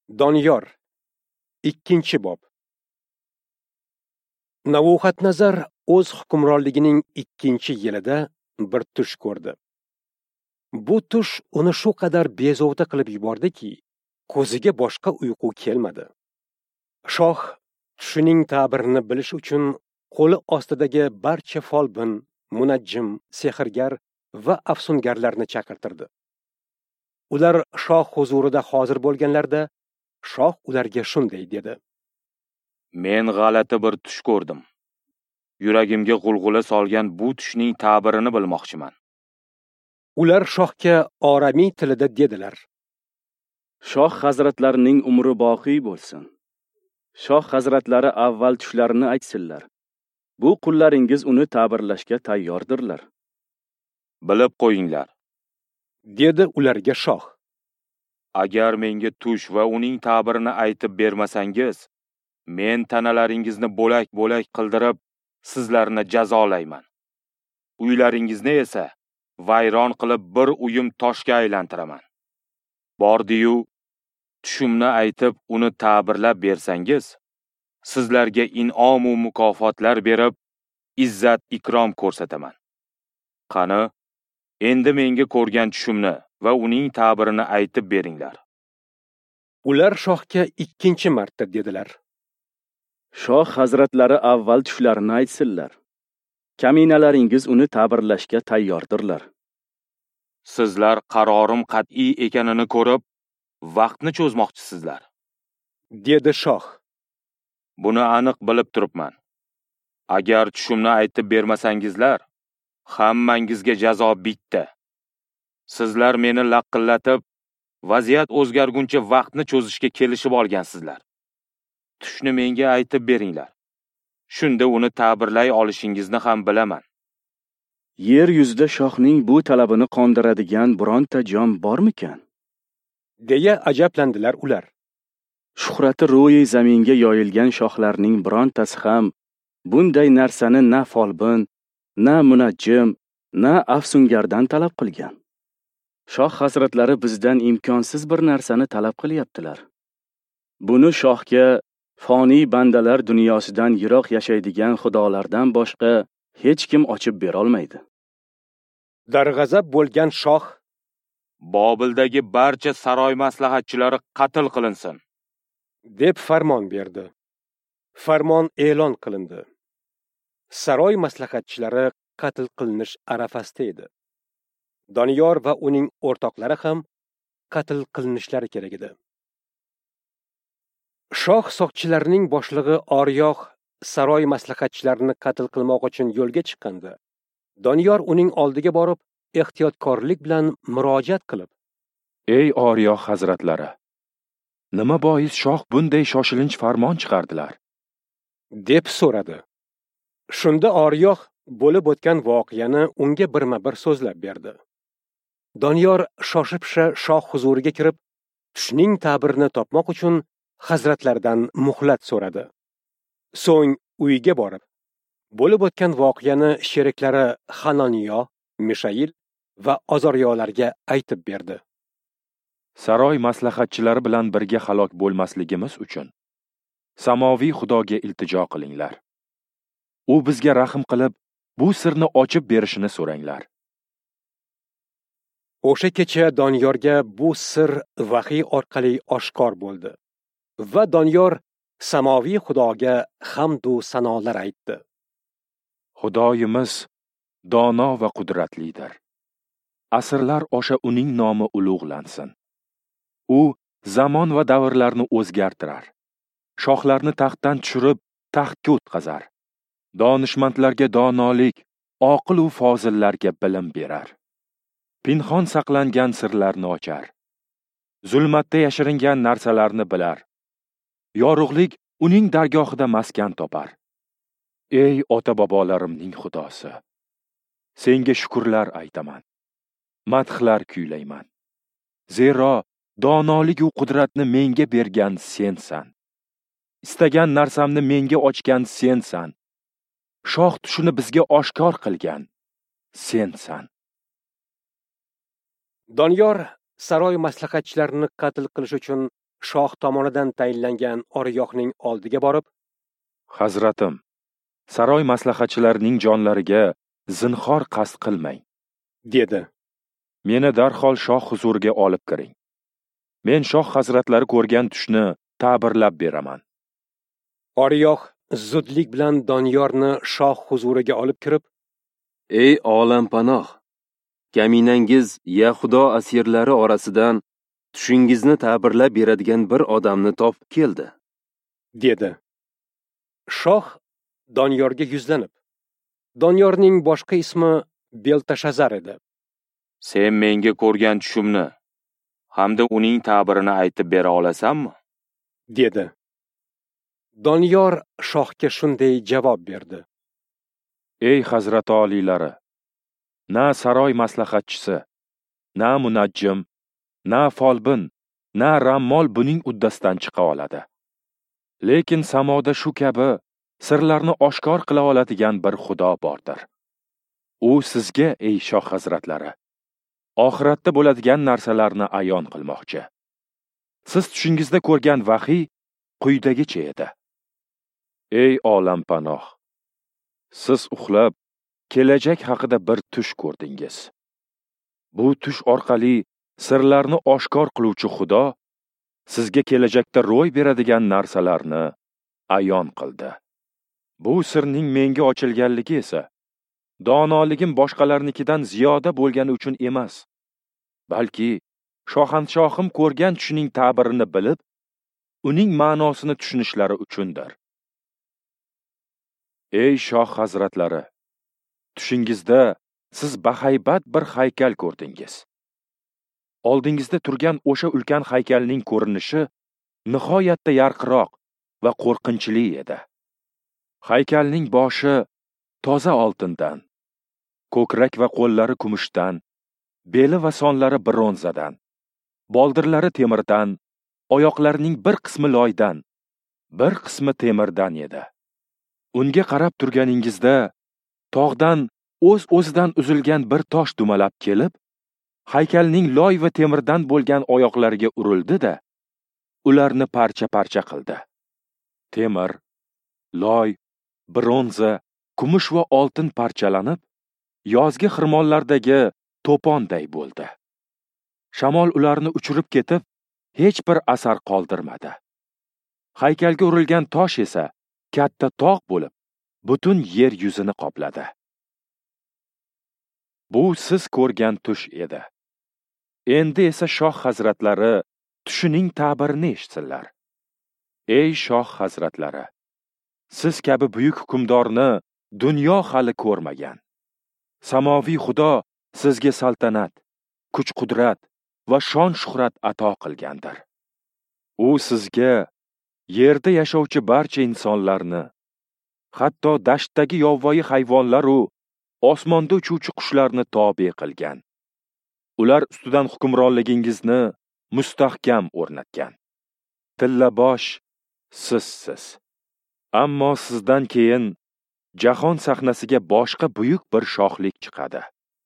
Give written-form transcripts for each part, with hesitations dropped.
Doniyor 2-bob. Navbuxatnazar o'z hukmronligining 2-yilida bir tush ko'rdi. Bu tush uni shu qadar bezovta qilib yubordiki, ko'ziga boshqa uyqu kelmadi. Shoh tushining ta'birini bilish uchun qo'li ostidagi barcha folbin, munajjim, sehrgar va afsungarlarni chaqirtirdi. Ular shoh huzurida hozir bo'lganlarida shoh ularga shunday dedi: Men g'alati bir tush ko'rdim. Yuragimga g'ulg'ula solgan bu tushning ta'birini bilmoqchiman. Ular shohga oramiy tilida dedilar: Shoh hazratlarining umri boqiy bo'lsin. Shoh hazratlari avval tushlarini aytsinlar. Bu qullaringiz uni ta'birlashga tayyordirlar. Bilib qo'yinglar, dedi ularga shoh. agar menga tush va uning ta'birini aytib bermasangiz, men tanalaringizni bo'lak-bo'lak qildirib, sizlarni jazolayman. Uylaringizni esa vayron qilib bir uyum toshga aylantiraman. Bordi-yu, tushimni aytib uni ta'birlab bersangiz, sizlarga in'om va mukofotlar berib, izzat ikrom ko'rsataman. Qani, endi menga ko'rgan tushimni va uning ta'birini aytib beringlar. Ular shohga 2-marta dedilar: Shoh hazratlari avval tushlarini aytsinlar. Kaminalaringiz uni ta'birlashga tayyordirlar. Sizlar qarorim qat'iy ekanini ko'rib, vaqtni cho'zmoqchisizlar. dedi shoh. Buni aniq bilib turibman. Agar tushimni aytib bermasangizlar, hammangizga jazo bitta. Sizlar meni laqillatib, vaziyat o'zgarguncha vaqtni cho'zishga kelishib olgansizlar. Tushni menga aytib beringlar. Shunda uni ta'birlay olishingizni ham bilaman. Yer yuzida shohning bu talabini qondiradigan bironta jon bormikan? deya ajablandilar ular. Shuhrati ro'yi zaminga yoyilgan shohlarning birontasi ham bunday narsani na folbin, na munajjim, na afsungardan talab qilgan. Shoh hazratlari bizdan imkonsiz bir narsani talab qilyaptilar. Buni shohga foniy bandalar dunyosidan yiroq yashaydigan xudolardan boshqa hech kim ochib bera olmaydi. Darg'azab bo'lgan shoh Bobildagi barcha saroy maslahatchilari qatl qilinsin, deb farmon berdi. Farmon e'lon qilindi. Saroy maslahatchilari qatl qilinish arafasida edi. Doniyor va uning o'rtoqlari ham qatl qilinishlari kerak edi. Shoh soqchilarining boshlig'i Oriyoh saroy maslahatchilarini qatl qilmoq uchun yo'lga chiqqanda, Doniyor uning oldiga borib, ehtiyotkorlik bilan murojaat qilib: Ey Oriyoh hazratlari, nima bois shoh bunday shoshilinch farmon chiqardilar? deb so'radi. Shunda Oriyoh bo'lib o'tgan voqeani unga birma-bir so'zlab berdi. Doniyor shosha-pisha shoh huzuriga kirib, tushning ta'birini topmoq uchun hazratlaridan muhlat so'radi. So'ng uyiga borib, bo'lib o'tgan voqeani sheriklari Hanoniyo, Mishail va Ozoryolarga aytib berdi. Saroy maslahatchilari bilan birga halok bo'lmasligimiz uchun samoviy Xudoga iltijo qilinglar. U bizga rahm qilib, bu sirni ochib berishini so'ranglar. O'sha kecha Doniyorga bu sir vahiy orqali oshkor bo'ldi va Doniyor samoviy Xudoga hamd va sanolar aytdi. Xudoyimiz dono va qudratlidir. Asrlar osha uning nomi ulug'lansin. U zamon va davrlarni o'zgartirar. Shohlarni taxtdan tushirib, taxtga o'tqazar. Donishmandlarga donolik, oqil va fozillarga bilim berar. Pinhon saqlangan sirlarni ochar. Zulmatda yashiringan narsalarni bilar. Yorug'lik uning dargohida maskan topar. Ey ota-bobolarimning Xudosi, senga shukrlar aytaman. Madhlar kuylayman. Zero donolik va qudratni menga bergan sensan. Istagan narsamni menga ochgan sensan. Shoh tushini bizga oshkor qilgan sensan. Doniyor saroy maslahatchilarini qatl qilish uchun shoh tomonidan tayinlangan Oriyohning oldiga borib, Hazratim, saroy maslahatchilarining jonlariga zinhor qasd qilmang, dedi. meni darhol shoh huzuriga olib kiring. Men shoh hazratlari ko'rgan tushni ta'birlab beraman. Oriyoh zudlik bilan Doniyorni shoh huzuriga olib kirib, Ey olampanoh, kaminangiz Yahudo asirlari orasidan tushingizni ta'birlab beradigan bir odamni topib keldi, dedi. Shoh Doniyorga yuzlanib, Doniyorning boshqa ismi Beltashazar edi. Sen menga ko'rgan tushimni hamda uning ta'birini aytib bera olasanmi? dedi. Doniyor shohga shunday javob berdi. Ey hazrat oliylari, na saroy maslahatchisi, na munajjim, na folbin, na rammol buning uddasidan chiqa oladi. Lekin samoda shu kabi sirlarni oshkor qila oladigan bir Xudo bordir. U sizga, ey shoh hazratlari, oxiratda bo'ladigan narsalarni ayon qilmoqchi. Siz tushingizda ko'rgan vahiy quyidagicha edi. Ey olampanoh, siz uxlab kelajak haqida bir tush ko'rdingiz. Bu tush orqali sirlarni oshkor qiluvchi Xudo sizga kelajakda ro'y beradigan narsalarni ayon qildi. Bu sirning menga ochilganligi esa donoligim boshqalarnikidan ziyoda bo'lgani uchun emas, balki shohanshohim ko'rgan tushining ta'birini bilib, uning ma'nosini tushunishlari uchundir. Ey shoh hazratlari, tushingizda siz bahaybat bir haykal ko'rdingiz. Oldingizda turgan o'sha ulkan haykalning ko'rinishi nihoyatda yarqiroq va qo'rqinchli edi. Haykalning boshi toza oltindan, ko'krak va qo'llari kumushdan, beli va sonlari bronzadan, boldirlari temirdan, oyoqlarining bir qismi loydan, bir qismi temirdan edi. Unga qarab turganingizda tog'dan o'z-o'zidan uzilgan bir tosh dumalab kelib, haykalning loy va temirdan bo'lgan oyoqlariga urildi-da, ularni parcha-parcha qildi. Temir, loy, bronza, kumush va oltin parchalanib, yozgi xirmonlardagi to'ponday bo'ldi. Shamol ularni uchirib ketib, hech bir asar qoldirmadi. Haykalga urilgan tosh esa katta tog' bo'lib, butun yer yuzini qopladi. Bu siz ko'rgan tush edi. Endi esa shoh hazratlari tushining ta'birini eshitsinlar. Ey shoh hazratlari, siz kabi buyuk hukmdorni dunyo hali ko'rmagan. Samoviy Xudo sizga saltanat, kuch-qudrat va shon-shuhrat ato qilgandir. U sizga yerda yashovchi barcha insonlarni, hatto dashtdagi yovvoyi hayvonlar u osmonda uchuvchi qushlarni tobe qilgan. Ular ustidan hukmronligingizni mustahkam o'rnatgan. Tillabosh sizsiz. Ammo sizdan keyin jahon sahnasiga boshqa buyuk bir shohlik chiqadi.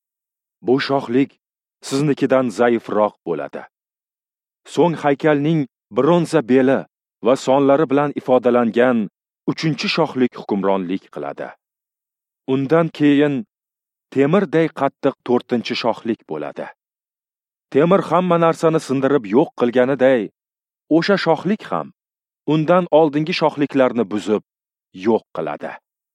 Bu shohlik siznikidan zaifroq bo'ladi. So'ng haykalning bronza beli va sonlari bilan ifodalangan 3-shohlik hukmronlik qiladi. Undan keyin temirday qattiq 4-shohlik bo'ladi. Temir hamma narsani sindirib yo'q qilganiday, o'sha shohlik ham undan oldingi shohliklarni buzib yo'q qiladi.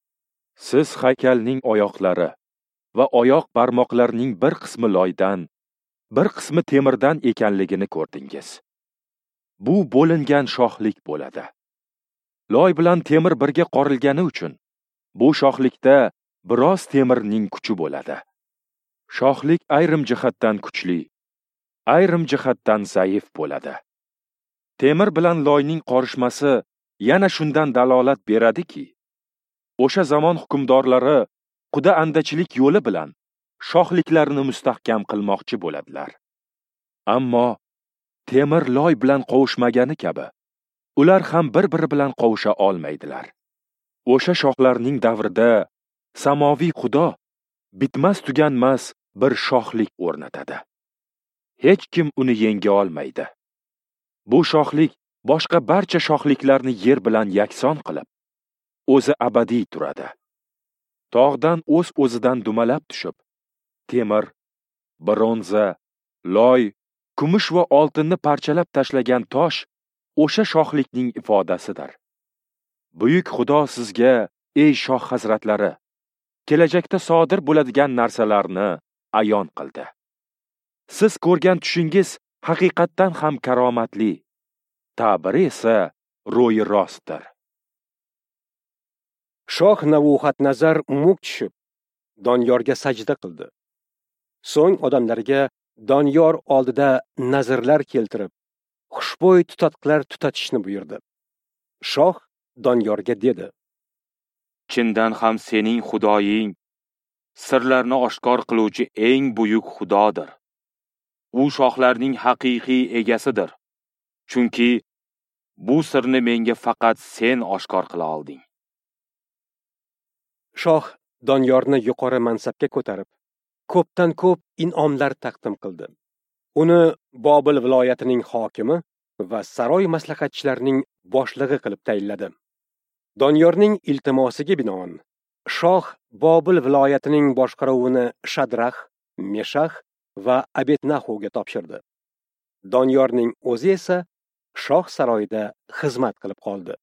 Siz haykalning oyoqlari va oyoq barmoqlarining bir qismi loydan, bir qismi temirdan ekanligini ko'rdingiz. Bu bo'lingan shohlik bo'ladi. Loy bilan temir birga qorilgani uchun bu shohlikda biroz temirning kuchi bo'ladi. Shohlik ayrim jihatdan kuchli, ayrim jihatdan zaif bo'ladi. Temir bilan loyning qorishmasi yana shundan dalolat beradiki, o'sha zamon hukmdorlari quda andachilik yo'li bilan shohliklarini mustahkam qilmoqchi bo'ladilar. Ammo temir loy bilan qovushmagani kabi, ular ham bir-biri bilan qovusha olmaydilar. O'sha shohlarning davrida samoviy Xudo bitmas tuganmas bir shohlik o'rnatadi. Hech kim uni yenga olmaydi. Bu shohlik boshqa barcha shohliklarni yer bilan yakson qilib, o'zi abadiy turadi. Tog'dan o'z-o'zidan dumalab tushib, temir, bronza, loy, kumush va oltinni parchalab tashlagan tosh o'sha shohlikning ifodasidir. Buyuk Xudo sizga, ey shoh hazratlari, kelajakda sodir bo'ladigan narsalarni ayon qildi. Siz ko'rgan tushingiz haqiqatdan ham karomatli, ta'biri esa ro'yi rostdir. Shoh Navuxatnazar muk tushib, Doniyorga sajda qildi. So'ng odamlarga Doniyor oldida nazrlar keltirib, xushbo'y tutatqilar tutatishni buyurdi. Shoh Doniyorga dedi: Chindan ham sening Xudoying sirlarni oshkor qiluvchi eng buyuk Xudodir. U shohlarning haqiqiy egasidir. Chunki bu sirni menga faqat sen oshkor qila olding. Shoh Doniyorni yuqori mansabga ko'tarib, ko'pdan ko'p in'omlar taqdim qildi. Uni Bobil viloyatining hokimi va saroy maslahatchilarining boshlig'i qilib tayinladi. Doniyorning iltimosiga binoan shoh Bobil viloyatining boshqaruvini Shadrax, Meshax va Abednaxoga topshirdi. Doniyorning o'zi esa shoh saroyida xizmat qilib qoldi.